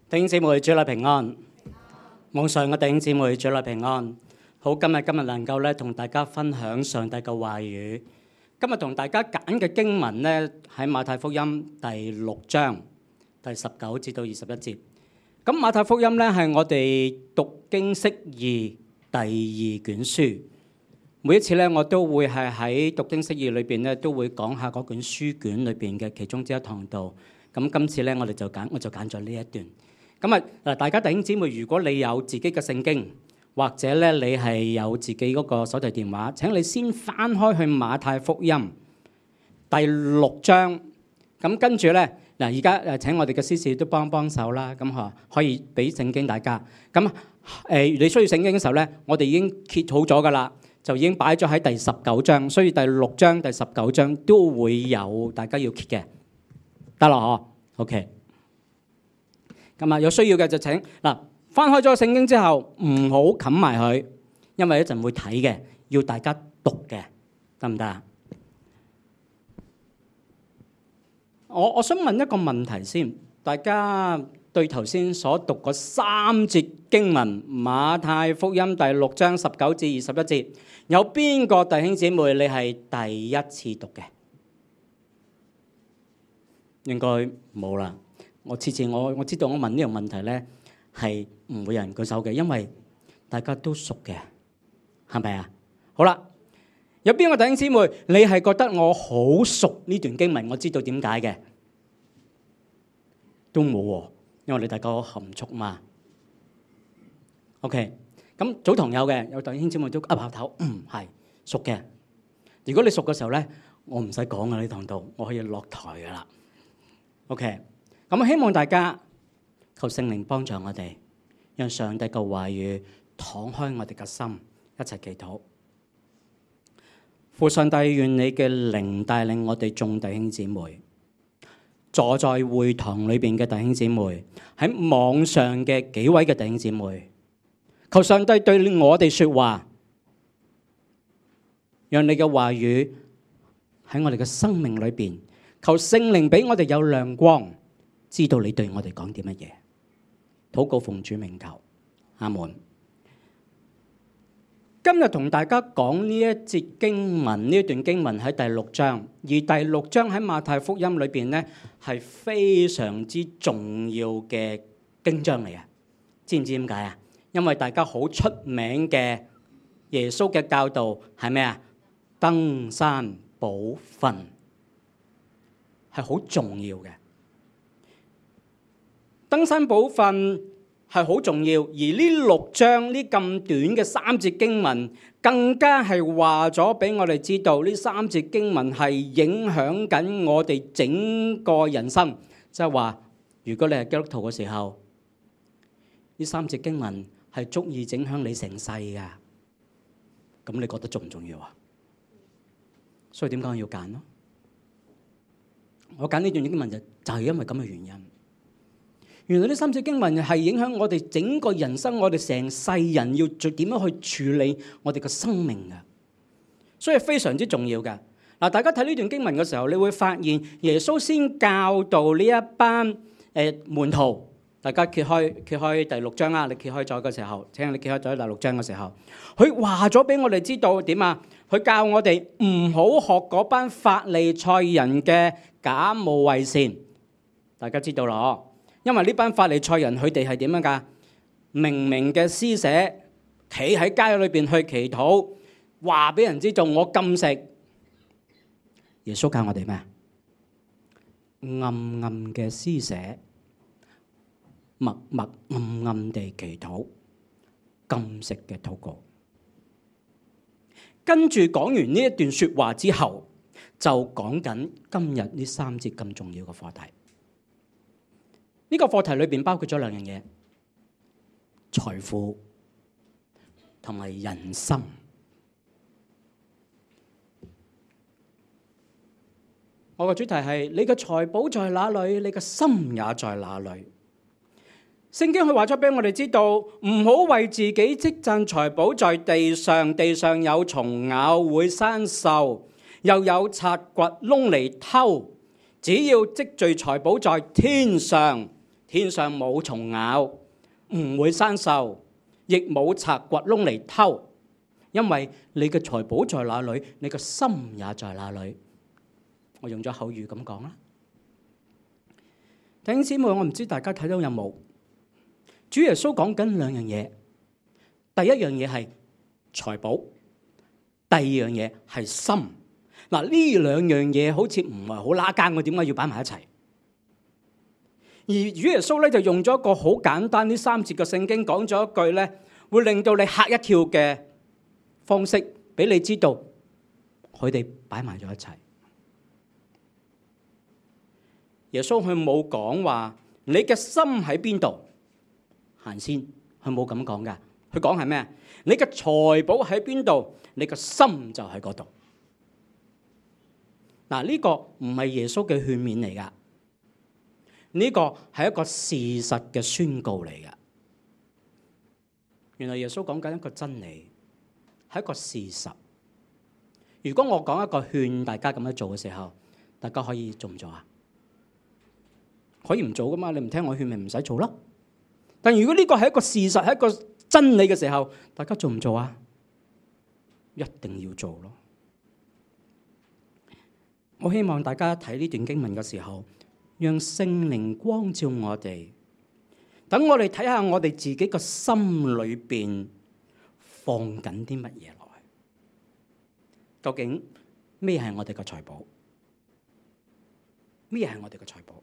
弟兄姊妹，主內平安。網上嘅弟兄姊妹，主內平安。好，今日能夠咧同大家分享上帝嘅話語。今日同大家揀嘅經文咧喺馬太福音第6章第19至到21節。咁馬太福音咧係我哋讀經釋義第2卷書。每一次咧我都會係喺讀經釋義裏邊咧都會講下嗰卷書卷裏邊嘅其中之一堂道。咁今次咧我就揀咗呢一段。咁啊，大家弟兄姊妹，如果你有自己嘅聖經，或者咧你係有自己嗰個手提電話，請你先翻開去馬太福音第6章。咁跟住咧嗱，而家請我哋嘅司事都幫手啦。咁可以俾聖經大家。咁你需要聖經嘅時候咧，我哋已經揭好咗噶啦，就已經擺咗喺第19章，所以第6章、第19章都會有大家要揭嘅，得啦嗬 OK。咁啊，有需要嘅就請嗱，翻開咗聖經之後，唔好冚埋佢，因為一陣會睇嘅，要大家讀嘅，得唔得啊？我想問一個問題先，大家對頭先所讀嗰3節經文，馬太福音第6章19至21節，有邊個弟兄姊妹你係第一次讀嘅？應該冇啦。我次次我知道我問呢樣問題咧，係唔會有人舉手嘅，因為大家都熟嘅，係咪啊？好啦，有邊個弟兄姊妹你係覺得我好熟呢段經文？我知道點解嘅，都冇喎，因為你大家好含蓄嘛。OK， 咁早堂有嘅，有弟兄姊妹都噏下頭，係熟嘅。如果你熟嘅時候咧，我唔使講啊，呢堂道我可以落台噶啦。OK。咁希望大家求聖靈幫助我哋，讓上帝嘅話語敞開我哋嘅心，一齊祈禱。父上帝，願你嘅靈帶領我哋眾弟兄姊妹，坐在會堂裏邊嘅弟兄姊妹，喺網上嘅幾位嘅弟兄姊妹，求上帝對我哋說話，讓你嘅話語喺我哋嘅生命裏邊，求聖靈俾我哋有亮光，知道你對我哋講啲乜嘢。禱告奉主名求，阿門。今日同大家講呢一節經文，呢一段經文喺第6章，而第6章喺馬太福音裏邊咧係非常之重要嘅經章嚟啊！知唔知點解啊？因為大家好出名嘅耶穌嘅教導係咩啊？登山寶訓係好重要嘅。登山寶訓係好重要，而呢6章呢咁短嘅3節經文，更加係話咗俾我哋知道，呢3節經文係影響緊我哋整個人生。即係話，如果你係基督徒嘅時候，呢3節經文係足以影響你成世㗎。咁你覺得重唔重要啊？所以點解我要揀咯？我揀呢段經文就係因為咁嘅原因。原來呢3節經文係影響我哋整個人生，我哋成世人要點樣去處理我哋嘅生命嘅，所以非常之重要嘅。嗱，大家睇呢段經文嘅時候，你會發現耶穌先教導呢一班門徒。大家揭開第6章啊！你揭開咗嘅時候，請你揭開咗第6章嘅時候，佢話咗俾我哋知道點啊？佢教我哋唔好學嗰班法利賽人嘅假冒為善。大家知道啦，因為呢班法利賽人佢哋係點樣㗎？明明嘅施捨，企喺街裏邊去祈禱，話俾人知道我禁食。耶穌教我哋咩？暗暗嘅施捨，默默暗暗地祈禱，禁食嘅禱告。跟住講完呢一段說話之後，就講緊今日呢3節咁重要嘅課題。呢個課題裏邊包括咗2樣嘢：財富同埋人心。我個主題係：你嘅財寶在哪裏，你嘅心也在哪裏。聖經佢話咗俾我哋知道，唔好為自己積攢財寶在地上，地上有蟲咬，會生鏽，又有賊掘窿嚟偷。只要積聚財寶在天上， 天上冇蟲咬，唔會生鏽，亦冇賊掘窿嚟偷。因為你嘅財寶在哪裏，你嘅心也在哪裏。我用咗口語咁講啦。弟兄姊妹，我唔知大家睇到有冇？主耶穌講緊兩樣嘢，第一樣嘢係財寶，第二樣嘢係心。嗱，呢兩樣嘢好似唔係好拉更，我點解要擺埋一齊？而主耶穌咧就用咗一個好簡單呢3節嘅聖經講咗一句咧，會令到你嚇一跳嘅方式，俾你知道佢哋擺埋咗一齊。耶穌佢冇講話你嘅心喺邊度行先，佢冇咁講噶。佢講係咩？你嘅財寶喺邊度，你嘅心就喺嗰度。嗱，呢個唔係耶穌嘅勸勉嚟噶，呢個係一個事實嘅宣告嚟噶。原來耶穌講緊一個真理，係一個事實。如果我講一個勸大家咁樣做嘅時候，大家可以做唔做啊？可以唔做噶嘛？你唔聽我勸咪唔使做咯。但如果呢個係一個事實，係一個真理嘅時候，大家做唔做啊？一定要做咯。我希望大家睇呢段經文嘅時候，讓聖靈光照我哋，等我哋睇下我哋自己個心裏邊放緊啲乜嘢落去。究竟咩係我哋嘅財寶？咩係我哋嘅財寶？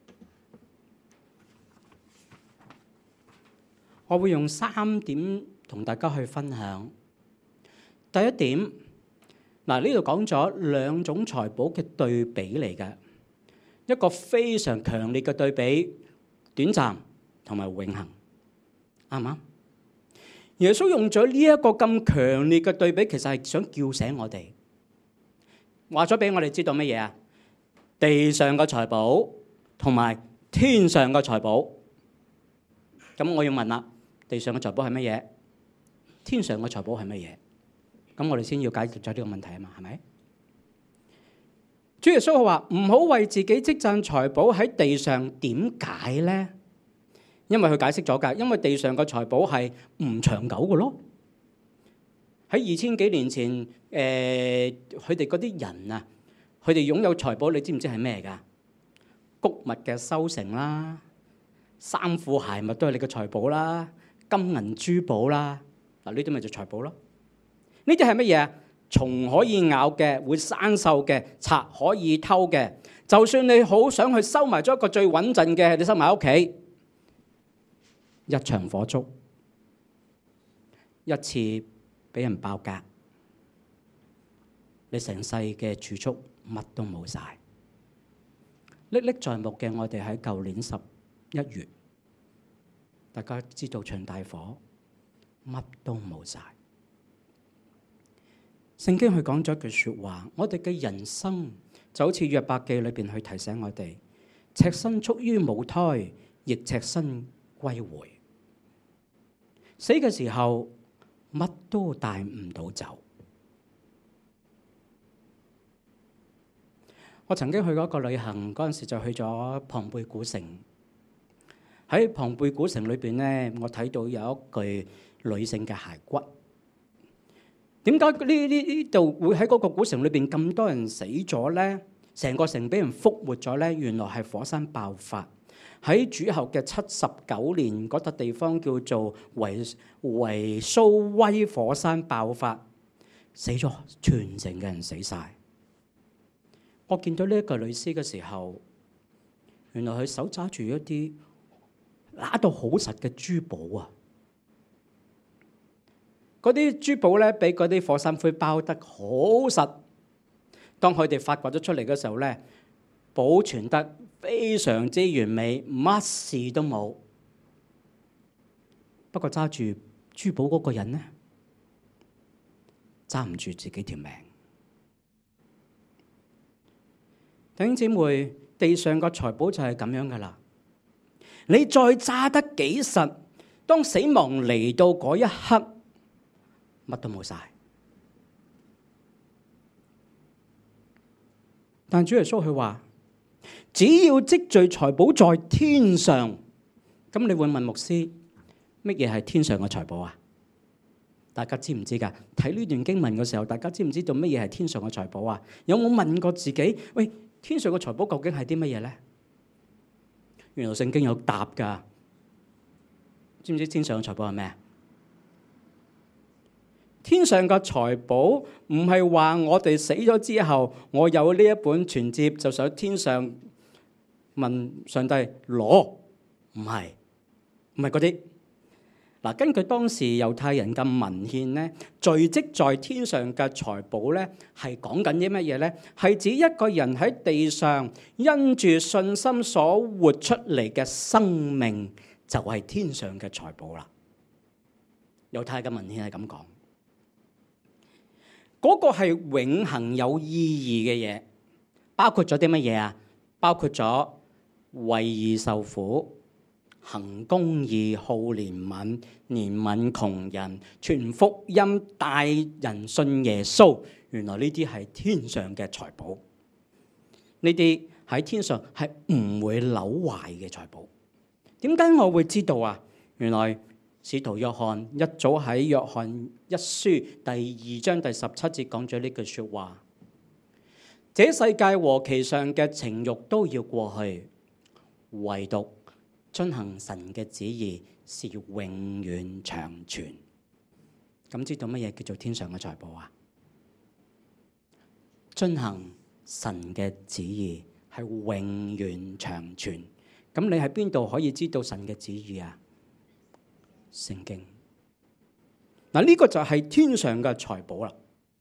我會用3點同大家去分享。第一點，嗱，呢度講咗2種財寶嘅對比嚟嘅，一個非常強烈嘅對比，短暫同埋永恆，啱唔啱？耶穌用咗呢一個咁強烈嘅對比，其實係想叫醒我哋，話咗俾我哋知道乜嘢啊？地上嘅財寶同埋天上嘅財寶。咁我要問啦，地上嘅財寶係乜嘢？天上嘅財寶係乜嘢？咁我哋先要解決咗呢個問題啊嘛，係咪？主耶穌話唔好為自己積攢財寶喺地上，點解咧？因為佢解釋咗㗎，因為地上嘅財寶係唔長久嘅咯。喺2000幾年前，佢哋嗰啲人啊，佢哋擁有財寶，你知唔知係咩㗎？穀物嘅收成啦，衫褲鞋襪都係你嘅財寶啦，金銀珠寶啦，嗱，呢啲咪就財寶咯。呢啲係乜嘢啊？蟲可以咬嘅，會生鏽嘅，賊可以偷嘅。就算你好想去收埋咗一個最穩陣嘅，你收埋喺屋企，一場火燭，一次俾人爆格，你成世嘅儲蓄乜都冇晒。歷歷在目嘅，我哋喺舊年11月，大家知道場大火，乜都冇晒。聖經佢講咗一句說話，我哋嘅人生就好似約伯記裏邊去提醒我哋，赤身出於母胎，亦赤身歸回。死嘅時候乜都帶唔到走。我曾經去過一個旅行，嗰陣時就去咗龐貝古城。喺龐貝古城裏邊咧，我睇到有一具女性嘅骸骨。點解呢度會喺嗰個古城裏邊咁多人死咗咧？成個城俾人復活咗咧？原來係火山爆發喺主後嘅79年，嗰笪地方叫做維蘇威火山爆發，死咗全城嘅人死晒。我見到呢一個女屍嘅時候，原來佢手揸住一啲揦到好實嘅珠寶啊！嗰啲珠寶咧，俾嗰啲火山灰包得好實。當佢哋發掘咗出嚟嘅時候咧，保存得非常之完美，乜事都冇。不過揸住珠寶嗰個人咧，揸唔住自己條命。弟兄姊妹，地上個財寶就係咁樣噶啦。你再揸得幾實，當死亡嚟到嗰一刻，乜都冇晒。但主耶穌佢話，只要積聚財寶在天上， 咁你會問牧師，乜嘢係天上嘅財寶啊？大家知唔知㗎？睇呢段經文嘅時候，大家知唔知道乜嘢係天上嘅財寶啊？有冇問過自己，喂，天上嘅財寶究竟係啲乜嘢咧？原來聖經有答㗎。知唔知天上嘅財寶係咩啊？天上嘅財寶唔係話我哋死咗之後，我有呢一本存摺就上天上問上帝攞，唔係嗰啲。嗱，根據當時猶太人嘅文獻咧，聚積在天上嘅財寶咧，係講緊啲乜嘢咧？係指一個人喺地上因住信心所活出嚟嘅生命，就係天上嘅財寶啦。猶太嘅文獻係咁講，嗰個係永恆有意義嘅嘢，包括咗啲乜嘢啊？包括咗為義受苦、行公義、好憐憫、憐憫窮人、傳福音、帶人信耶穌。原來呢啲係天上嘅財寶，呢啲喺天上係唔會朽壞嘅財寶。點解我會知道啊？原來使徒約翰一早喺約翰一書第2章第17節講咗呢句說話：這世界和其上嘅情慾都要過去，唯獨遵行神嘅旨意是永遠長存。咁知道乜嘢叫做天上嘅財寶啊？遵行神嘅旨意係永遠長存。咁你喺邊度可以知道神嘅旨意啊？聖經。嗱，呢個就係天上嘅財寶啦。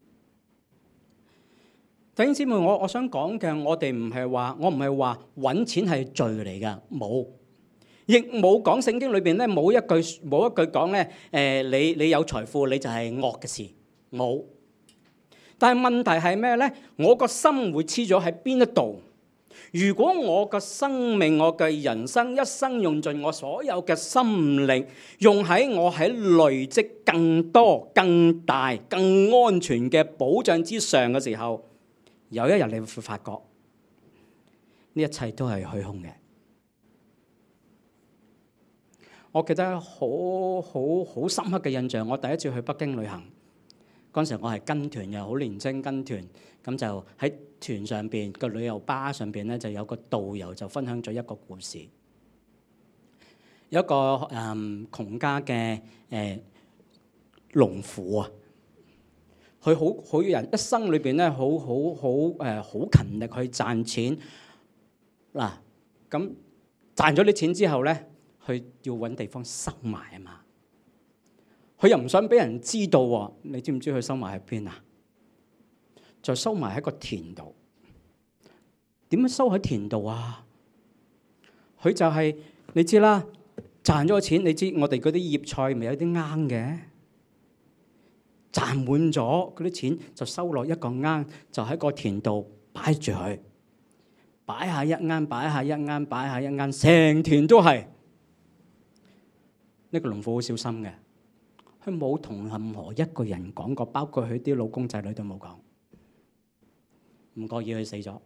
弟兄姊妹，我想講嘅，我唔係話揾錢係罪嚟㗎，冇，亦冇講聖經裏邊咧冇一句講咧，你有財富你就係惡嘅事，冇。但係問題係咩咧？我個心會黐咗喺邊一度？如果我個生命、我嘅人生一生用盡我所有嘅心力，用喺我喺累積更多、更大、更安全嘅保障之上嘅時候，有一日你會發覺呢一切都係虛空嘅。我記得好深刻嘅印象，我第一次去北京旅行嗰陣時，我係跟團嘅，好年青跟團，咁就喺團上邊個旅遊巴上邊咧，就有個導遊就分享咗一個故事。有一個窮家嘅農婦啊，佢好人一生裏邊咧，好勤力去賺錢。嗱，咁賺咗啲錢之後咧，佢要揾地方收埋啊嘛。佢又唔想俾人知道喎，你知唔知佢收埋喺邊啊？就收埋喺個田度。點樣收喺田度啊？佢就係你知啦，賺咗錢，你知我哋嗰啲葉菜咪有啲罌嘅，賺滿咗嗰啲錢就收落一個罌，就喺個田度擺住佢，擺下一罌，擺下一罌，擺下一罌，成田都係。呢個農婦好小心嘅。佢冇同任何一個人講過，包括佢啲老公仔女都冇講。唔覺意佢死咗，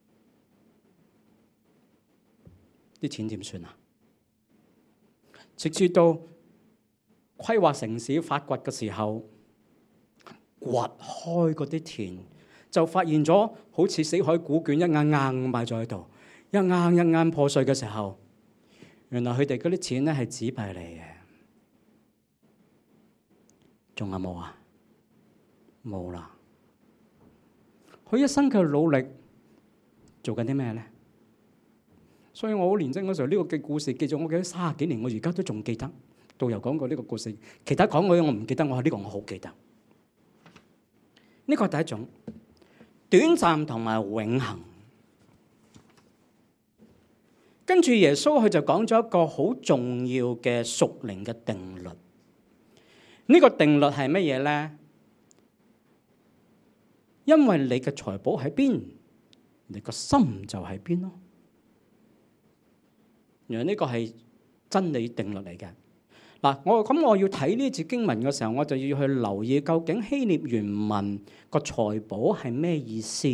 啲錢點算啊？直至到規劃城市發掘嘅時候，掘開嗰啲田，就發現咗好似死海古卷一罌罌擺咗喺度，一罌一罌破碎嘅時候，原來佢哋嗰啲錢咧係紙幣嚟嘅。仲有冇啊？冇啦。佢一生嘅努力做緊啲咩咧？所以我好年輕嗰時候，呢個嘅故事記咗我記得30幾年，我而家都仲記得。導遊講過呢個故事，其他講過我唔記得，我呢個我好記得。呢個係第一種短暫同埋永恆。跟住耶穌佢就講咗一個好重要嘅屬靈嘅定律。呢個定律係乜嘢咧？因為你嘅財寶喺邊，你個心就喺邊咯。原來呢個係真理定律嚟嘅。嗱，我要睇呢節經文嘅時候，我就要去留意究竟希臘原文個財寶係咩意思。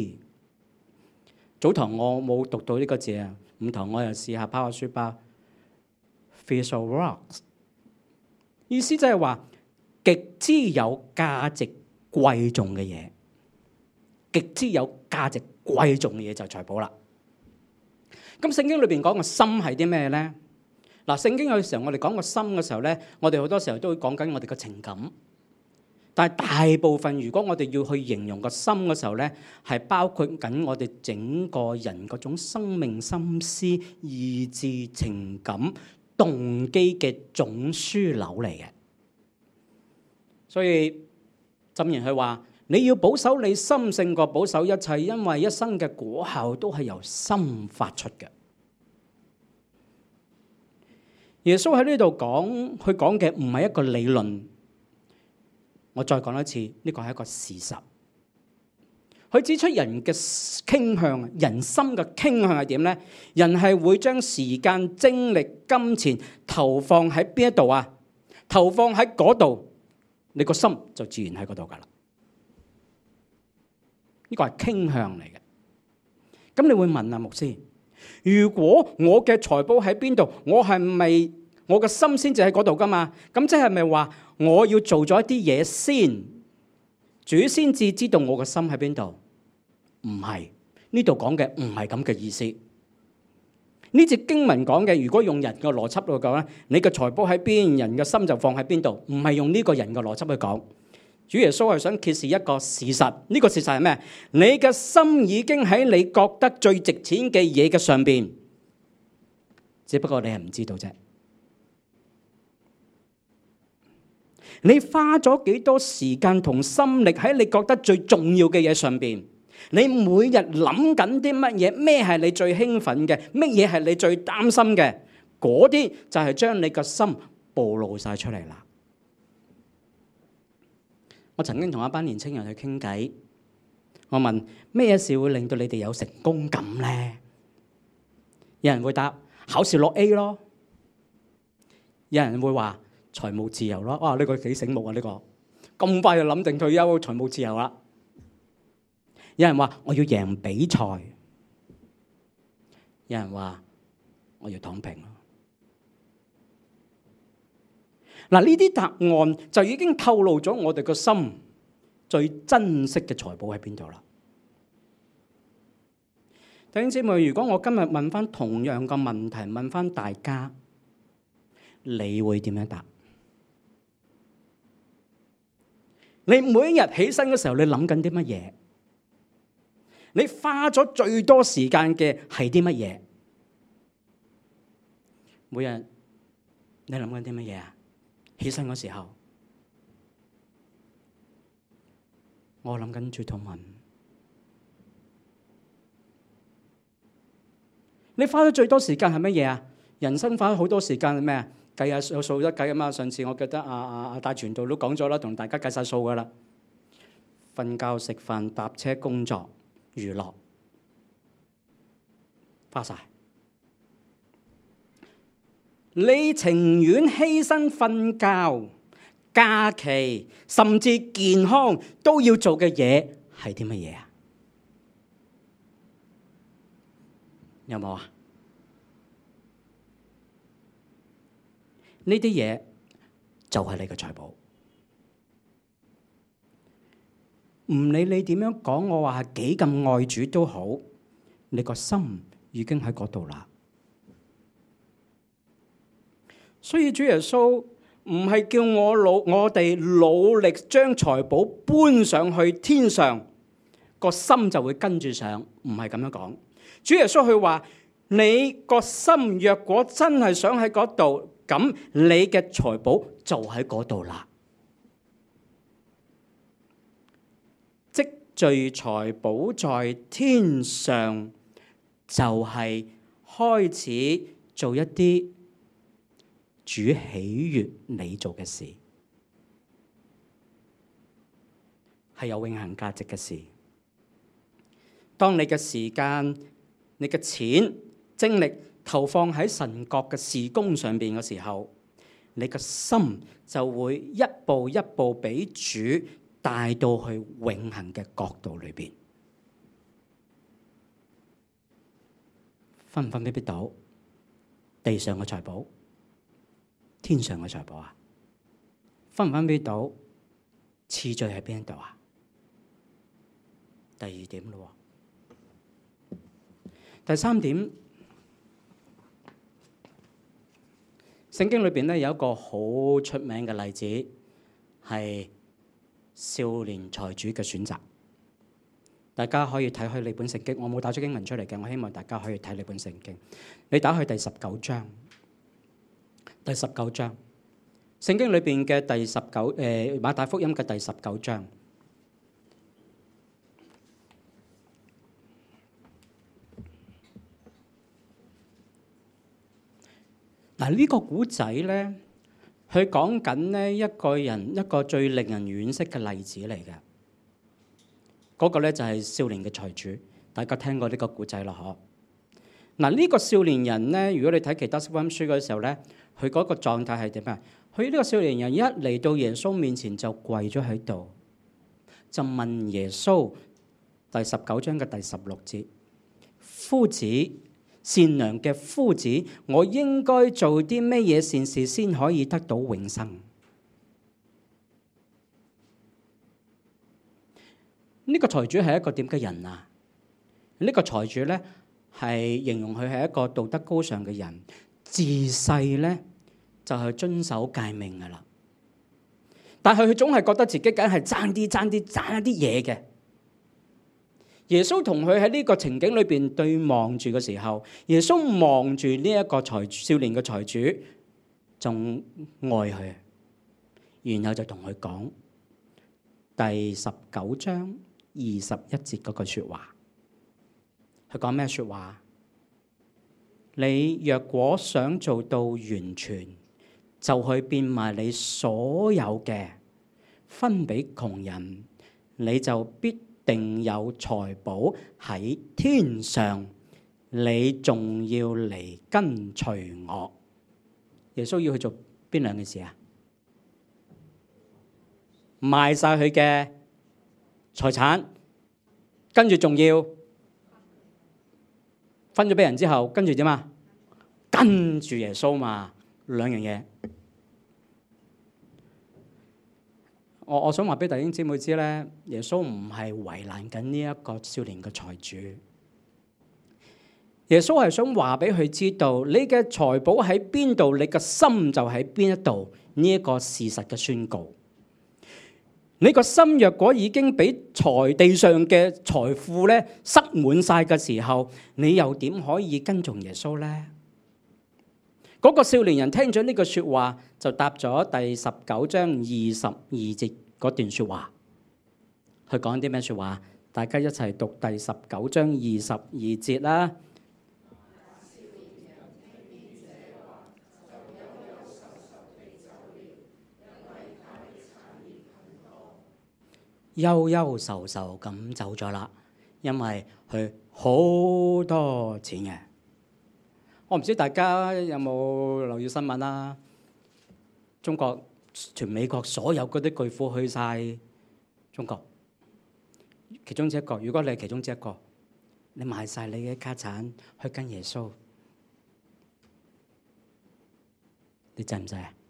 早堂我冇讀到呢個字啊，午堂我又試下拋下書包 fish or rocks， 意思就係話極之有價值貴重嘅嘢，極之有價值貴重嘅嘢就係財寶啦。咁聖經裏邊講個心係啲咩咧？嗱，聖經有時候我哋講個心嘅時候咧，我哋好多時候都會講緊我哋嘅情感。但係大部分如果我哋要去形容個心嘅時候咧，係包括緊我哋整個人嗰種生命、心思、意志、情感、動機嘅總樞紐嚟嘅。所以箴言佢話：你要保守你心勝過保守一切，因為一生嘅果效都係由心發出嘅。耶穌喺呢度講，佢講嘅唔係一個理論。我再講一次，呢個係一個事實。佢指出人嘅傾向，人心嘅傾向係點咧？人係會將時間、精力、金錢投放喺邊一度啊？投放喺嗰度，你個心就自然喺嗰度噶啦。呢個係傾向嚟嘅。咁你會問啊，牧師，如果我嘅財寶喺邊度，我係咪我嘅心先至喺嗰度噶嘛？咁即係咪話我要做咗一啲嘢先，主先至知道我嘅心喺邊度？唔係，呢度講嘅唔係咁嘅意思。呢節經文講嘅，如果用人嘅邏輯去講咧，你嘅財寶喺邊，人嘅心就放喺邊度，唔係用呢個人嘅邏輯去講。主耶穌係想揭示一個事實，呢個事實係咩？你嘅心已經喺你覺得最值錢嘅嘢嘅上邊，只不過你係唔知道啫。你花咗幾多時間同心力喺你覺得最重要嘅嘢上邊？你每日諗緊啲乜嘢？咩係你最興奮嘅？乜嘢係你最擔心嘅？嗰啲就係將你個心暴露晒出嚟啦。我曾經同一班年青人去傾偈，我問咩事會令到你哋有成功感咧？有人會答考試攞 A 咯，有人會話財務自由咯。哇！呢個幾醒目啊！呢個咁快就諗定退休，財務自由啦。有人話我要贏比賽，有人話我要躺平。嗱，呢啲答案就已經透露咗我哋個心最珍惜嘅財寶喺邊度啦。弟兄姊妹，如果我今日問翻同樣嘅問題，問翻大家，你會點樣答？你每一日起身嘅時候，你諗緊啲乜嘢？你花咗最多時間嘅係啲乜嘢？每日你諗緊啲乜嘢啊？起身嗰時候，我諗緊主禱文。你花咗最多時間係乜嘢啊？人生花咗好多時間係咩啊？計下有數得計啊嘛！上次我記得大傳道都講咗啦，同大家計晒數噶啦。瞓覺、食飯、搭車、工作、娛樂，花晒。你情願犧牲瞓覺、假期，甚至健康都要做嘅嘢係啲乜嘢啊？有冇啊？呢啲嘢就係你嘅財寶。唔理你點樣講，我話係幾咁愛主都好，你個心已經喺嗰度啦。所以主耶穌唔係叫我哋努力將財寶搬上去天上，個心就會跟住上，唔係咁樣講。主耶穌佢話：你個心若果真係想喺嗰度，咁你嘅財寶就喺嗰度啦。積聚財寶在天上，就係開始做一啲主喜悅你做嘅事，係有永恆價值嘅事。當你嘅時間、你嘅錢、精力投放喺神國嘅事工上邊嘅時候，你嘅心就會一步一步俾主帶到去永恆嘅國度裏邊。分唔分俾到地上嘅財寶？ 天上嘅財寶啊？分唔分辨到次序喺邊度啊？第二點咯，第三點，聖經裏邊咧有一個好出名嘅例子，係少年財主嘅選擇。大家可以睇開你本聖經，我冇打出經文出嚟嘅，我希望大家可以睇你本聖經。你打去第19章，第19章，聖經裏邊嘅第19馬太福音嘅第19章。嗱，呢個古仔咧，佢講緊咧一個人一個最令人惋惜嘅例子嚟嘅。嗰個咧就係少年嘅財主，大家聽過呢個古仔咯，嗬？嗱，呢個少年人咧，如果你睇其他福音書嗰時候咧，佢嗰個狀態係點啊？佢呢個少年人一嚟到耶穌面前就跪咗喺度，就問耶穌，第19章嘅第16節，夫子，善良嘅夫子，我應該做啲咩嘢善事先可以得到永生？呢個財主係一個點嘅人啊？呢個財主咧係形容佢係一個道德高尚嘅人，自細咧就係遵守誡命噶啦。但係佢總係覺得自己梗係爭一啲嘢嘅。耶穌同佢喺呢個情景裏邊對望住嘅時候，耶穌望住呢一個少年嘅財主，仲愛佢，然後就同佢講第19章21節嗰句說話。佢講咩說話？你若果想做到完全，就去變賣你所有嘅，分俾窮人，你就必定有財寶喺天上。你仲要嚟跟隨我。耶穌要去做邊兩件事啊？賣晒佢嘅財產，跟住仲要分咗俾人之後，跟住點啊？跟住耶穌嘛，兩樣嘢。我想話俾弟兄姊妹知咧，耶穌唔係為難緊呢一個少年嘅財主，耶穌係想話俾佢知道，你嘅財寶喺邊度，你嘅心就喺邊一度，呢一個事實嘅宣告。你個心若果已經俾地上嘅財富咧塞滿晒嘅時候，你又點可以跟從耶穌咧？嗰個少年人聽咗呢句說話，就答咗第19章22節嗰段說話。佢講啲咩說話？大家一齊讀第19章22節啦。憂憂愁愁咁走咗啦，因為佢好多錢嘅。我唔知大家有冇留意新聞啦？中國全美國所有嗰啲巨富去晒中國，其中之一個。如果你係其中之一個，你賣晒你嘅家產去跟耶穌，你制唔制啊？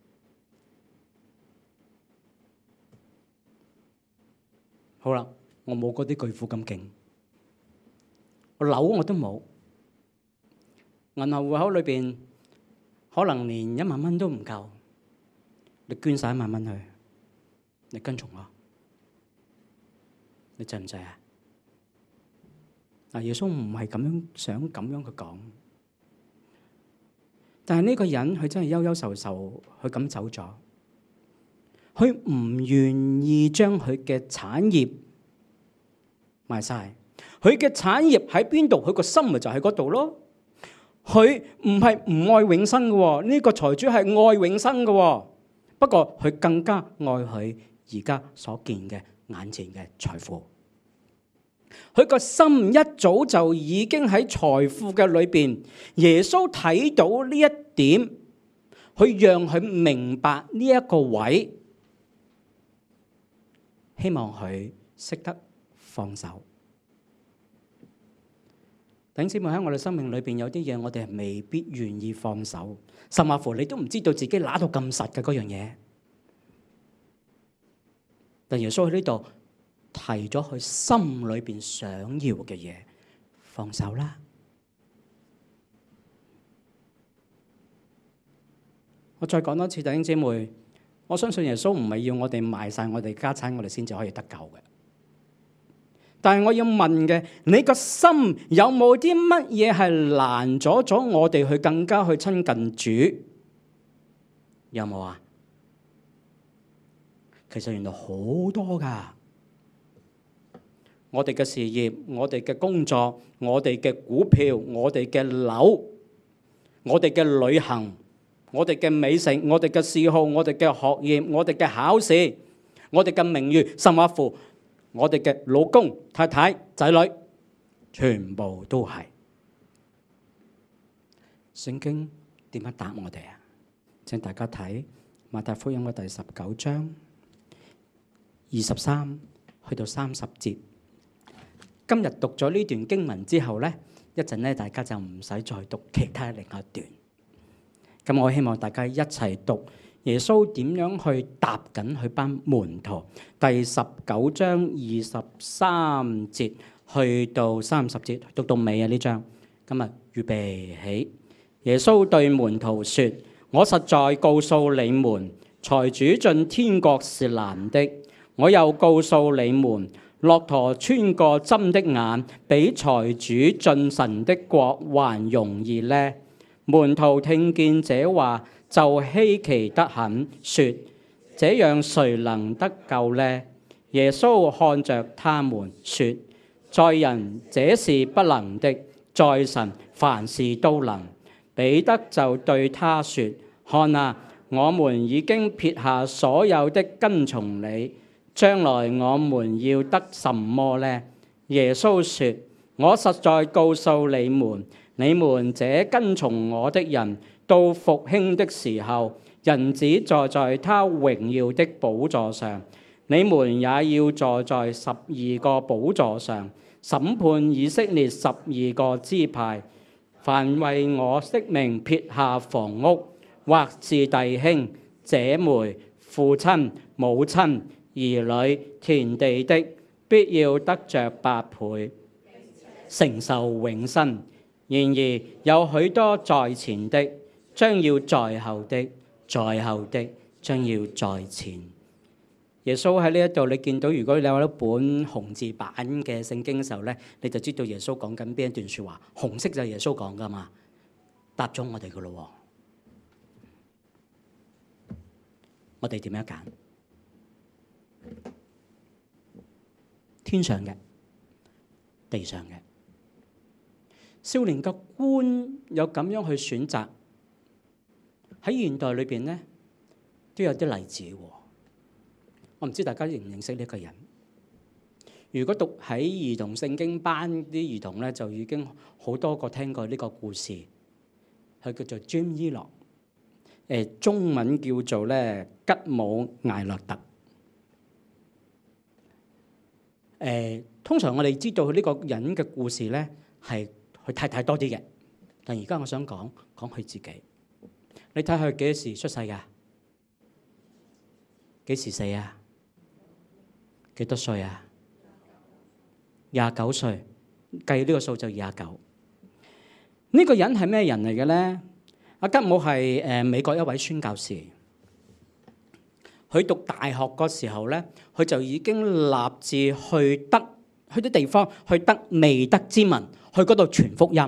好啦，我冇嗰啲巨富咁勁，我樓我都冇，銀行戶口裏邊可能連1萬蚊都唔夠，你捐晒1萬蚊去，你跟從我，你制唔制啊？嗱，耶穌唔係咁樣想咁樣去講，但係呢個人佢真係憂憂愁愁，佢咁走咗。佢唔願意將佢嘅產業賣晒，佢嘅產業喺邊度？佢個心咪就喺嗰度咯。佢唔係唔愛永生嘅，呢個財主係愛永生嘅，不過佢更加愛佢而家所見嘅眼前嘅財富。佢個心一早就已經喺財富嘅裏邊。耶穌睇到呢一點，去讓佢明白呢一個位。希望佢識得放手。 弟兄姊妹，喺我哋生命裏邊有啲嘢我哋係未必願意放手，甚或乎你都唔知道自己拿到咁實嘅嗰樣嘢。但耶穌喺呢度提咗佢心裏邊想要嘅嘢，放手啦。我再講多次，弟兄姊妹，我相信耶穌唔係要我哋賣晒我哋家產，我哋先至可以得救嘅。但係我要問嘅，你個心有冇啲乜嘢係攔阻咗我哋去更加去親近主？有冇啊？其實原來好多噶，我哋嘅事業、我哋嘅工作、我哋嘅股票、我哋嘅樓、我哋嘅旅行、我哋嘅美食、我哋嘅嗜好、我哋嘅學業、我哋嘅考試、我哋嘅名譽，甚或乎我哋嘅老公、太太、仔女，全部都係。聖經點樣答我哋啊？請大家睇馬太福音嘅第19章23去到30節。今日讀咗呢段經文之後呢，一陣呢大家就唔使再讀其他另一段。咁我希望大家一齊讀耶穌點樣去答緊佢班門徒。第19章23節去到30節，讀到尾啊！呢章今日預備起。耶穌對門徒說：我實在告訴你們，財主進天國是難的。我又告訴你們，駱駝穿過針的眼，比財主進神的國還容易呢。門徒聽見這話，就稀奇得很，說：這樣誰能得救呢？耶穌看着他們說：在人這是不能的，在神凡事都能。彼得就對他說：看啊，我們已經撇下所有的跟從你，將來我們要得什麼呢？耶穌說：我實在告訴你們，你們這跟從我的人，到復興的時候，人子坐在他榮耀的寶座上，你們也要坐在12個寶座上，審判以色列12個支派。凡為我的名撇下房屋，或是弟兄、姐妹、父親、母親、兒女、田地的，必要得着8倍，承受永生。然而有許多在前的，將要在後的；在後的，將要在前。耶穌喺呢一度，你見到如果你有一本紅字版嘅聖經嘅時候咧，你就知道耶穌講緊邊一段説話。紅色就係耶穌講噶嘛，答咗我哋噶咯。我哋點樣揀？天上嘅，地上嘅。少年嘅官有咁樣去選擇，喺現代裏邊咧都有啲例子喎。我唔知大家認唔認識呢個人？如果讀喺兒童聖經班啲兒童咧，就已經好多個聽過呢個故事。佢叫做 Jim Elliot，中文叫做咧吉姆艾略特。通常我哋知道佢呢個人嘅故事咧係佢太太多啲嘅，但而家我想講佢自己。你睇下佢幾時出世㗎？幾時死啊？幾多歲啊？29歲，計呢個數就29。呢個人係咩人嚟嘅咧？阿吉姆係美國一位宣教士。佢讀大學嗰時候咧，佢就已經立志去啲地方，去得未得之民，去嗰度傳福音。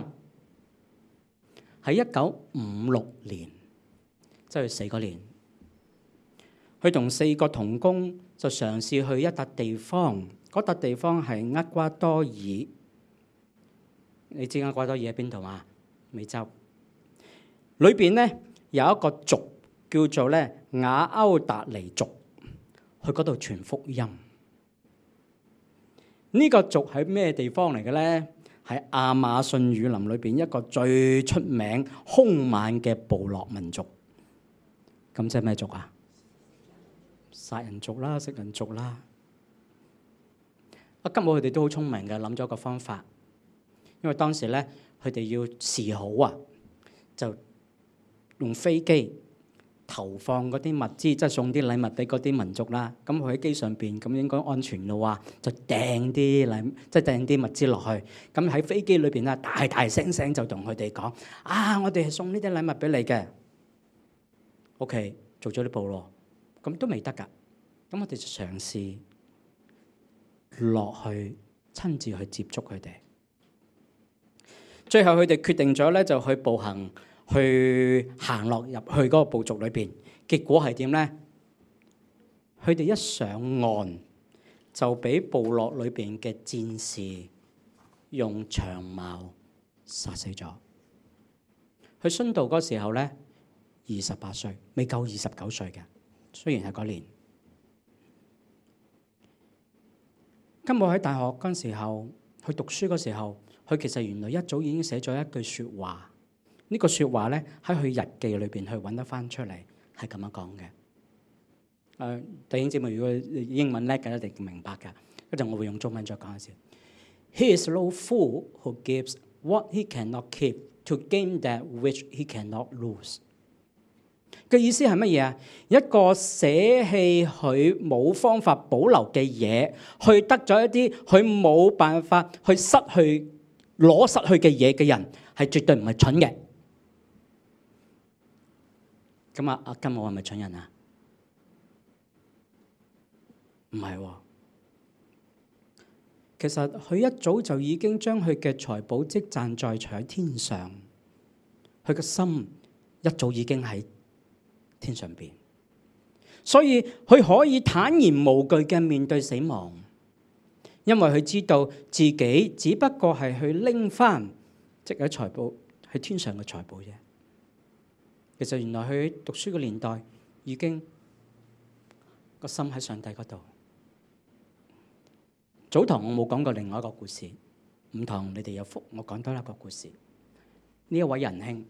喺1956年，即係4個年，佢同4個同工就嘗試去一笪地方，嗰笪地方係厄瓜多爾。你知厄瓜多爾喺邊度啊？美洲裏邊咧有一個族叫做咧雅歐達尼族，去嗰度傳福音。呢個族喺咩地方嚟嘅咧？係亞馬遜雨林裏邊一個最出名兇猛嘅部落民族。咁即係咩族啊？殺人族啦，食人族啦。阿吉姆佢哋都好聰明嘅，諗咗個方法， 因為當時咧佢哋要示好啊，就用飛機投放嗰啲物資，即係送啲禮物俾嗰啲民族啦。咁佢喺機上邊，咁應該安全咯喎，就掟啲禮，即係掟啲物資落去。咁喺飛機裏邊咧，大大聲聲就同佢哋講：啊，我哋係送呢啲禮物俾你嘅。OK， 做咗呢步咯，咁都未得㗎。咁我哋就嘗試落去親自去接觸佢哋。最後佢哋決定咗咧，就去步行去行落入去嗰個部族裏邊。結果係點咧？佢哋一上岸就俾部落裏邊嘅戰士用長矛殺死咗。佢殉道嗰時候咧，28歲，未夠29歲嘅。雖然係嗰年。今日喺大學嗰陣時候，去讀書嗰時候，佢其實原來一早已經寫咗一句説話。呢個説話咧喺佢日記裏邊去揾得翻出嚟，係咁樣講嘅。弟兄姊妹，如果英文叻嘅一定明白㗎。一陣我會用中文再講一次。He is no fool who gives what he cannot keep to gain that which he cannot lose。嘅意思係乜嘢啊？一個捨棄佢冇方法保留嘅嘢，去得咗一啲佢冇辦法去失去嘅嘢嘅人，係絕對唔係蠢嘅。咁阿金我係咪蠢人啊？唔係喎。其實佢一早就已經將佢嘅財寶積攢在喺天上，佢嘅心一早已經喺天上邊，所以佢可以坦然無懼嘅面對死亡，因為佢知道自己只不過係去拎翻即係財寶喺天上嘅財寶啫。其實原來佢喺讀書嘅年代已經個心喺上帝嗰度。早堂我冇講過另外一個故事，午堂你哋有福，我講多一個故事。呢一位仁兄，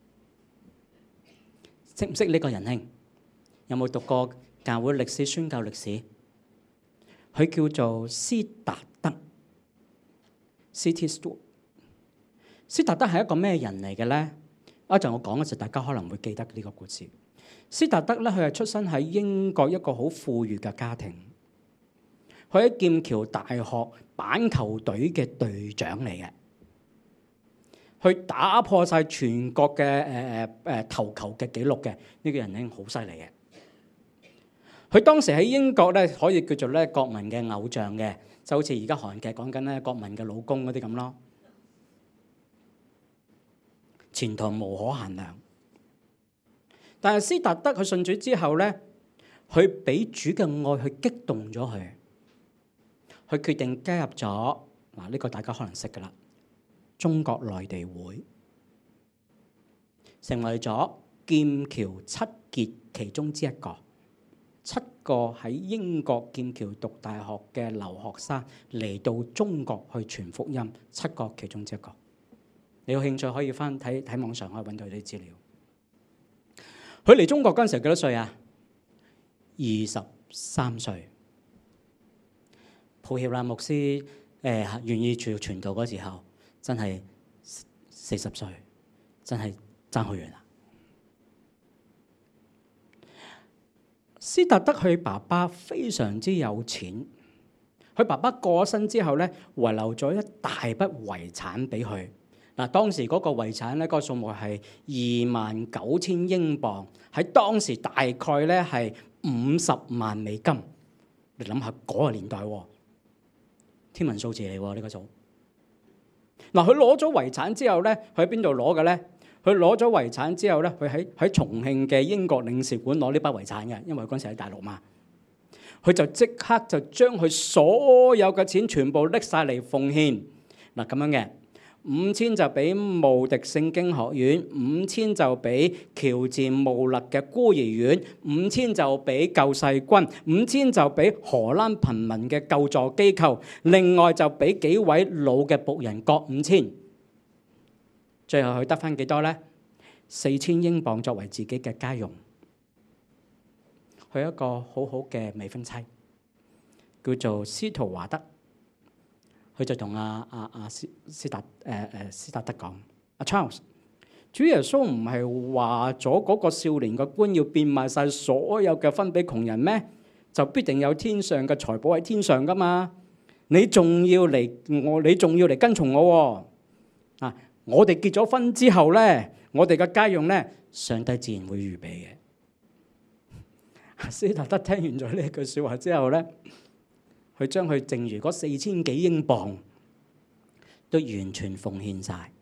識唔識呢個仁兄？有冇讀過教會歷史、宣教歷史？佢叫做斯達德 （C.T. Studd）。斯達德係一個咩人嚟嘅咧？一陣我講嘅時候，大家可能會記得呢個故事。斯達德咧，佢係出生喺英國一個好富裕嘅家庭。佢喺劍橋大學板球隊嘅隊長嚟嘅，佢打破晒全國嘅投球嘅紀錄嘅。呢個人兄好犀利嘅。佢當時喺英國咧，可以叫做咧國民嘅偶像嘅，就好似而家韓劇講緊咧國民嘅老公嗰啲咁咯。前途無可限量。但係斯達德佢信主之後咧，佢俾主嘅愛去激動咗佢。佢決定加入咗呢個大家可能識㗎啦，中國內地會，成為咗劍橋7傑其中之一個。7個喺英國劍橋讀大學嘅留學生嚟到中國去傳福音，7個其中之一個。你有興趣可以翻睇網上可以揾到啲資料。佢嚟中國嗰陣時幾多歲啊？23歲。抱歉啦，牧師願意傳道嗰時候，真係40歲，真係爭好遠啦。斯達德佢爸爸非常之有錢，佢爸爸過咗身之後咧，遺留咗一大筆遺產俾佢。嗱，當時嗰個遺產咧，嗰個數目係29,000英鎊，喺當時大概咧係50萬美金。你諗下嗰個年代喎。天文數字嚟喎呢個數。嗱，佢攞咗遺產之後咧，佢喺邊度攞嘅咧？佢攞咗遺產之後咧，佢喺重慶嘅英國領事館攞呢筆遺產嘅，因為嗰陣時喺大陸嘛。佢就即刻就將佢所有嘅錢全部拎晒嚟奉獻。嗱，咁樣嘅，5,000就俾慕迪聖經學院，5,000就俾喬治穆勒嘅孤兒院，5,000就俾救世軍，5,000就俾荷蘭貧民嘅救助機構，另外就俾幾位老嘅僕人各5,000。最後佢得翻幾多咧？4,000英鎊作為自己嘅家用。佢一個好好嘅未婚妻，叫做司徒華德。 佢就同斯達德講：阿 Charles， 主耶穌唔係話咗嗰個少年嘅官要變賣晒所有嘅分俾窮人咩？就必定有天上嘅財寶喺天上噶嘛？你仲要嚟跟從我喎？啊！我哋結咗婚之後咧，我哋嘅家用咧，上帝自然會預備嘅。斯達德聽完咗呢句説話之後咧，佢將佢剩餘嗰4000幾英鎊都完全奉獻晒。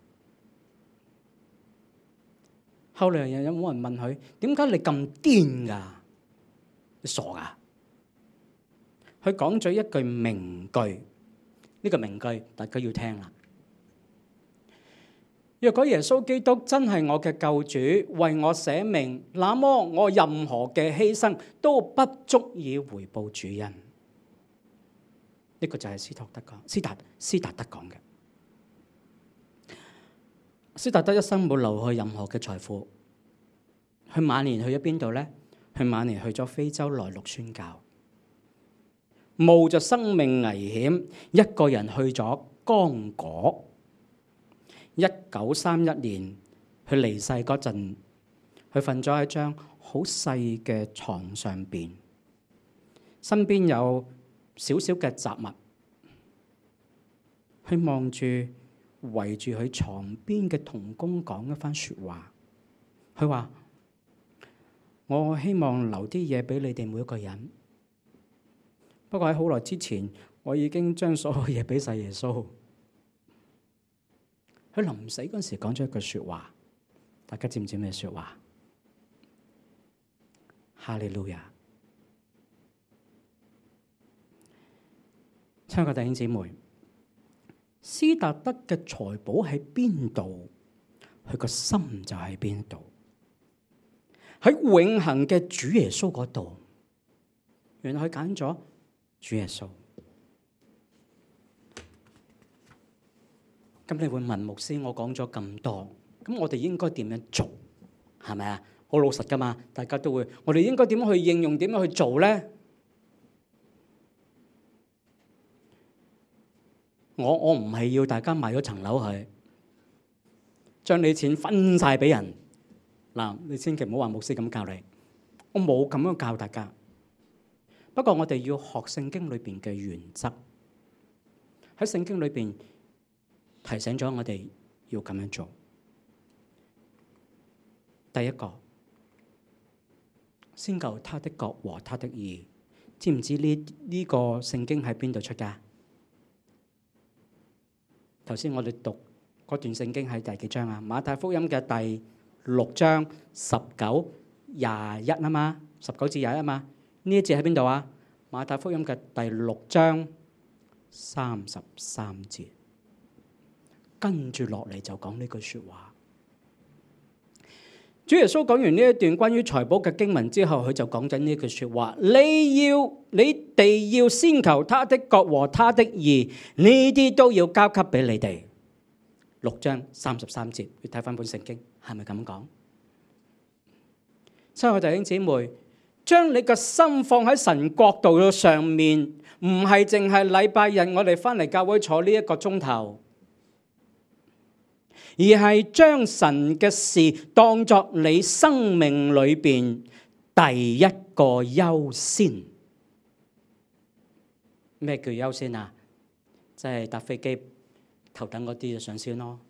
後來有冇人問佢：點解你咁癲㗎？你傻㗎？佢講咗一句名句，呢個名句大家要聽啦。若果耶穌基督真係我嘅救主，為我捨命，那麼我任何嘅犧牲都不足以回報主恩。呢個就係斯達德講嘅。斯達德一生冇留去任何嘅財富，佢晚年去咗邊度呢？佢晚年去咗非洲內陸宣教，冒着生命危險，一個人去咗剛果。1931年，佢離世嗰陣，佢瞓咗喺張好細嘅床上邊，身邊有少少嘅雜物。佢望住圍住佢床邊嘅同工講一番説話。佢話：我希望留啲嘢俾你哋每一個人。不過喺好耐之前，我已經將所有嘢俾晒耶穌。佢臨死嗰時講咗一句説話，大家知唔知咩説話？哈利路亞！親愛嘅弟兄姊妹，斯達德嘅財寶喺邊度，佢個心就喺邊度。喺永恆嘅主耶穌嗰度，原來佢揀咗主耶穌。咁你會問牧師：我講咗咁多，咁我哋應該點樣做？係咪啊？好老實噶嘛，大家都會。我哋應該點樣去應用？點樣去做咧？我唔係要大家賣咗層樓去，將你錢分晒俾人。嗱，你千祈唔好話牧師咁教你，我冇咁樣教大家。不過我哋要學聖經裏邊嘅原則，喺聖經裏邊提醒咗我哋要咁樣做。第一個，先求他的國和他的義。知唔知呢個聖經喺邊度出㗎？頭先我哋讀嗰段聖經喺第幾章啊？馬太福音嘅第6章19、21啊嘛，19至21啊嘛。呢一節喺邊度啊？馬太福音嘅第6章33節。跟住落嚟就講呢句説話。主耶穌講完呢一段關於財寶嘅經文之後，佢就講緊呢句説話：你哋要先求他的國和他的義，呢啲都要交給俾你哋。6章33節，你睇翻本聖經，係咪咁講？親愛嘅弟兄姊妹，將你個心放喺神國度上面，唔係淨係禮拜日我哋翻嚟教會坐呢1個鐘頭。而係將神嘅事當作你生命裏邊第一個優先。咩叫優先啊？即係搭飛機頭等嗰啲就上先咯。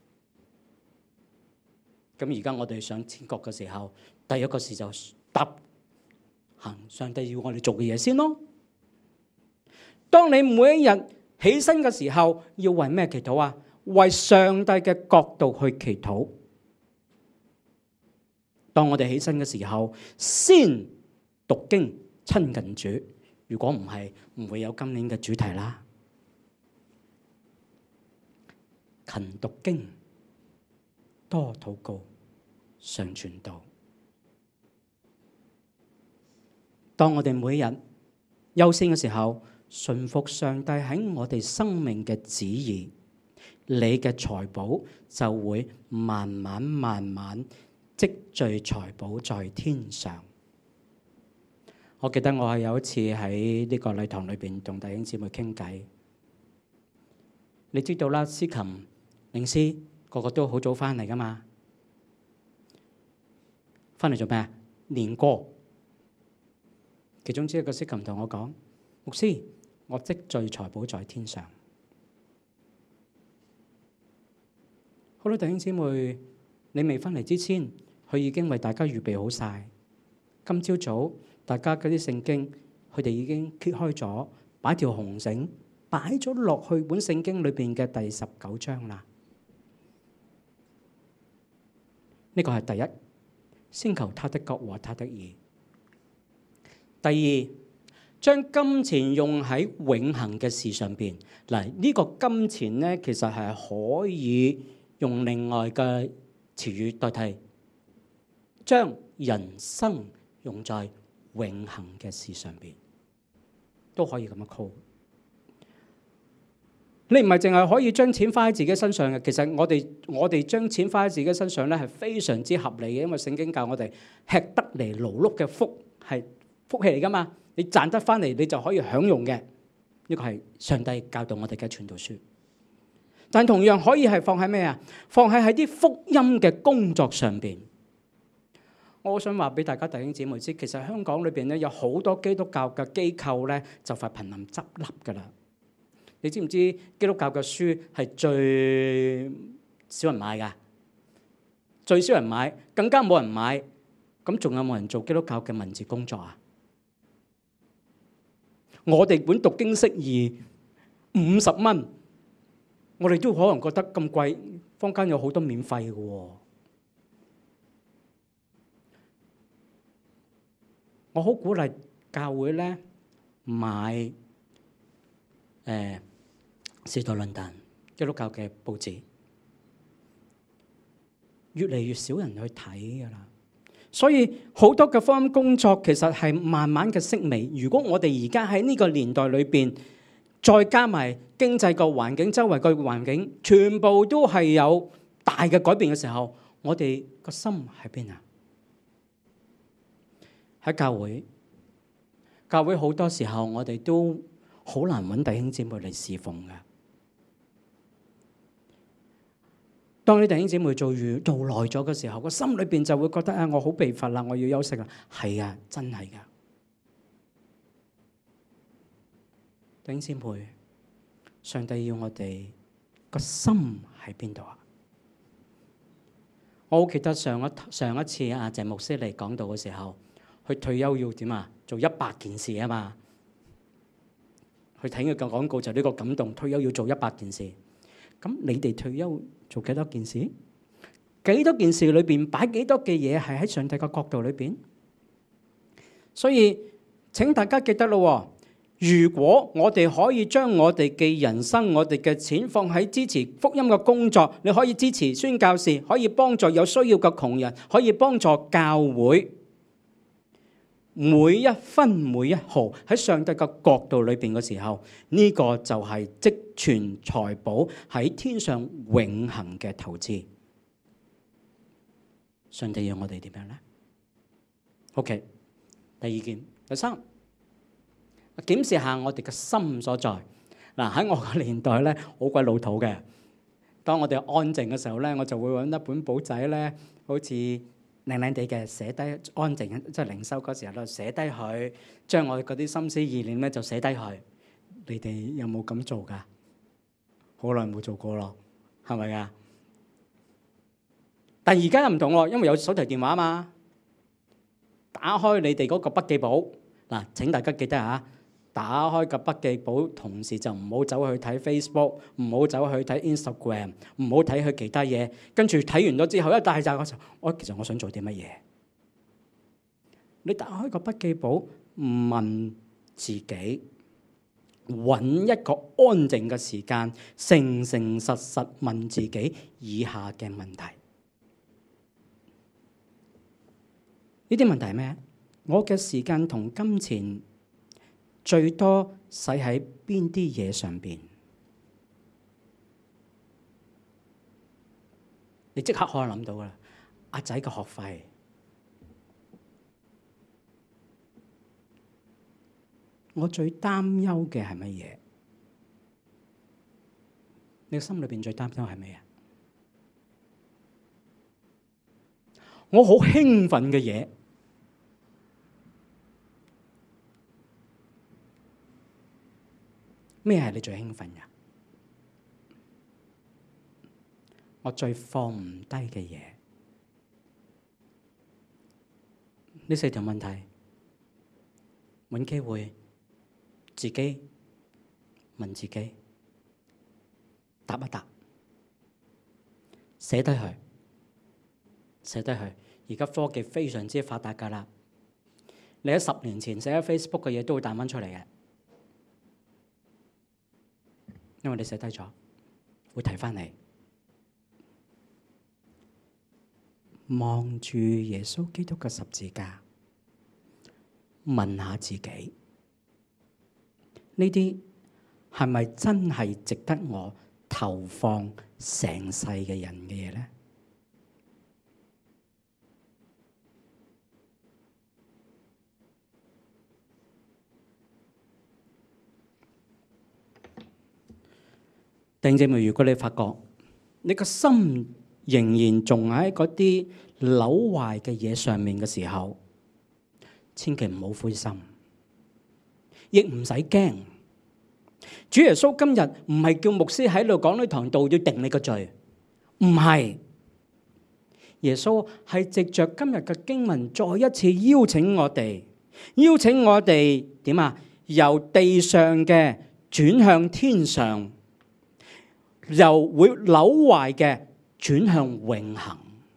咁而家我哋上天國嘅時候，第一個事就行上帝要我哋做嘅嘢先咯。當你每一日起身嘅時候，要為咩祈禱啊？為上帝嘅角度去祈禱。當我哋起身嘅時候，先讀經親近主。如果唔係，唔會有今年嘅主題啦。勤讀經，多禱告，常傳道。當我哋每日優先嘅時候，順服上帝喺我哋生命嘅旨意，你嘅財寶就會慢慢積聚財寶在天上。我記得我係有一次喺呢個禮堂裏邊同弟兄姊妹傾偈， 你知道啦，司琴、領詩個個都好早翻嚟噶嘛。翻嚟做咩啊？練歌。其中之一個司琴同我講：牧師，我積聚財寶在天上。好多弟兄姊妹，你未翻嚟之前，佢已經為大家預備好晒。今朝早大家嗰啲聖經，佢哋已經揭開咗，擺條紅繩，擺咗落去本聖經裏邊嘅第19章啦。呢個係第一，先求他的國和他的義。第二，將金錢用喺永恆嘅事上邊。嗱，呢個金錢咧，其實係可以用另外嘅詞語代替，將人生用在永恆嘅事上邊，都可以咁樣 call。你唔係淨係可以將錢花喺自己身上嘅，其實我哋將錢花喺自己身上咧係非常之合理嘅，因為聖經教我哋吃得嚟勞碌嘅福係福氣嚟噶嘛，你賺得翻嚟你就可以享用嘅，呢個係上帝教導我哋嘅傳道書。但同樣可以係放喺咩啊？放喺啲福音嘅工作上邊。我想話俾大家弟兄姊妹知，其實香港裏邊咧有好多基督教嘅機構咧就快瀕臨執笠噶啦。你知唔知基督教嘅書係最少人買噶？最少人買，更加冇人買。咁仲有冇人做基督教嘅文字工作啊？我哋本讀經釋義50蚊。我哋都可能覺得咁貴，坊間有好多免費嘅喎。我好鼓勵教會咧買時代論壇基督教嘅報紙，越嚟越少人去睇㗎啦。所以好多嘅福音工作其實係慢慢嘅式微。如果我哋而家喺呢個年代裏邊，再加埋經濟個環境、周圍個環境，全部都係有大嘅改變嘅時候，我哋個心喺邊啊？喺教會，教會好多時候我哋都好難揾弟兄姊妹嚟侍奉嘅。當你弟兄姊妹做耐咗嘅時候，個心裏邊就會覺得啊，我好疲乏啦，我要休息啦。係啊，真係噶。弟兄姊妹，上帝要我哋個心喺邊度啊？我好記得上一次阿鄭牧師嚟講道嘅時候，佢退休要點啊？做100件事啊嘛。佢睇佢嘅廣告就呢個感動，退休要做100件事。咁你哋退休做幾多件事？幾多件事裏邊擺幾多嘅嘢係喺上帝嘅角度裏邊？所以請大家記得咯。如果我哋可以將我哋嘅人生、我哋嘅錢放喺支持福音嘅工作，你可以支持宣教士，可以幫助有需要嘅窮人，可以幫助教會，每一分每一毫喺上帝嘅角度裏邊嘅時候，呢個就係積存財寶喺天上永恆嘅投資。上帝要我哋點樣呢？ OK， 第二件，第三。檢視下我哋嘅心所在。嗱，喺我個年代咧，好鬼老土嘅。當我哋安靜嘅時候咧，我就會揾一本簿仔咧，好似靚靚地嘅，寫低安靜，即係靈修嗰時候咧，寫低佢，將我嗰啲心思意念咧就寫低佢。你哋有冇咁做㗎？好耐冇做過咯，係咪啊？但而家又唔同喎，因為有手提電話啊嘛。打開你哋嗰個筆記簿，嗱，請大家記得嚇。打開個筆記簿，同時就唔好走去睇 Facebook， 唔好走去睇 Instagram， 唔好睇佢其他嘢。跟住睇完咗之後，一大紮嗰時候，其實我想做啲乜嘢？你打開個筆記簿，問自己，揾一個安靜嘅時間，誠誠實實問自己以下嘅問題。呢啲問題係咩？我嘅時間同金錢最多使喺邊啲嘢上邊？你即刻可以諗到啦，阿仔嘅學費，我最擔憂嘅係乜嘢？ 你心裏邊最擔心係咩啊？我好興奮嘅嘢，咩係你最興奮嘅？我最放唔低嘅嘢，呢4條問題，揾機會自己問自己，答一答，寫低佢，寫低佢。而家科技非常之發達㗎啦，你喺10年前寫喺 Facebook 嘅嘢都會彈翻出嚟嘅，因為你寫低咗，會提翻你。望住耶穌基督嘅十字架，問下自己，呢啲係咪真係值得我投放成世嘅人嘅嘢呢？弟兄姊妹，如果你發覺你個心仍然仲喺嗰啲扭壞嘅嘢上面嘅時候，千祈唔好灰心，亦唔使驚。主耶穌今日唔係叫牧師喺度講呢堂道要定你個罪，唔係。耶穌係藉着今日嘅經文，再一次邀請我哋點啊？由地上嘅轉向天上，由會扭壞嘅轉向永恆。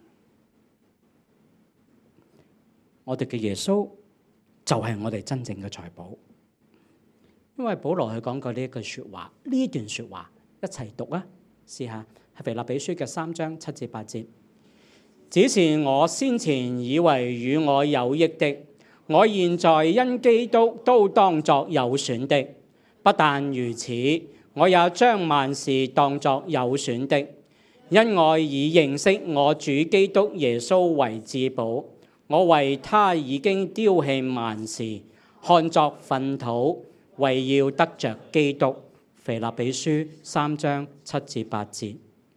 我哋嘅耶穌就係我哋真正嘅財寶。因為保羅佢講過呢一句說話，呢段說話一齊讀啊！試下係腓立比書嘅3章7至8節。只是我先前以為與我有益的，我現在因基督都當作有損的。不但如此，我也將萬事當作有損的，因我已認識我主基督耶穌為至寶。我為他已經丟棄萬事，看作糞土，為要得着基督。腓立比書3章7至8節。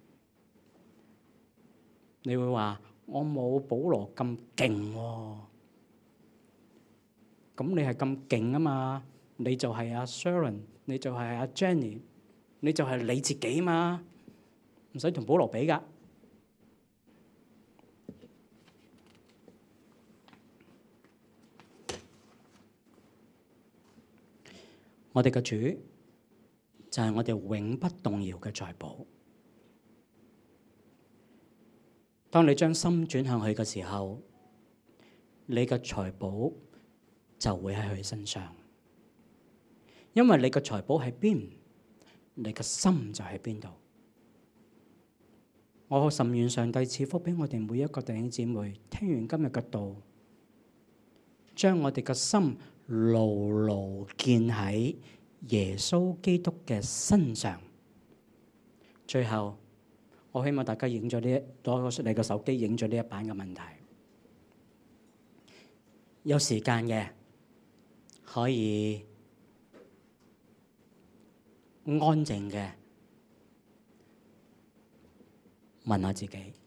你會話我冇保羅咁勁喎，咁你係咁勁啊嘛？你就係阿 Sharon， 你就係阿 Jenny， 你就係你自己嘛，唔使同保羅比㗎。我哋嘅主就係我哋永不動搖嘅財寶。當你將心轉向佢嘅時候，你嘅財寶就會喺佢身上。因為你嘅財寶喺邊，你嘅心就喺邊度。我甚願上帝賜福俾我哋每一個弟兄姊妹，聽完今日嘅道，將我哋嘅心牢牢建喺耶穌基督嘅身上。最後，我希望大家影咗攞你個手機影咗呢一版嘅問題。有時間嘅可以安靜嘅問下自己。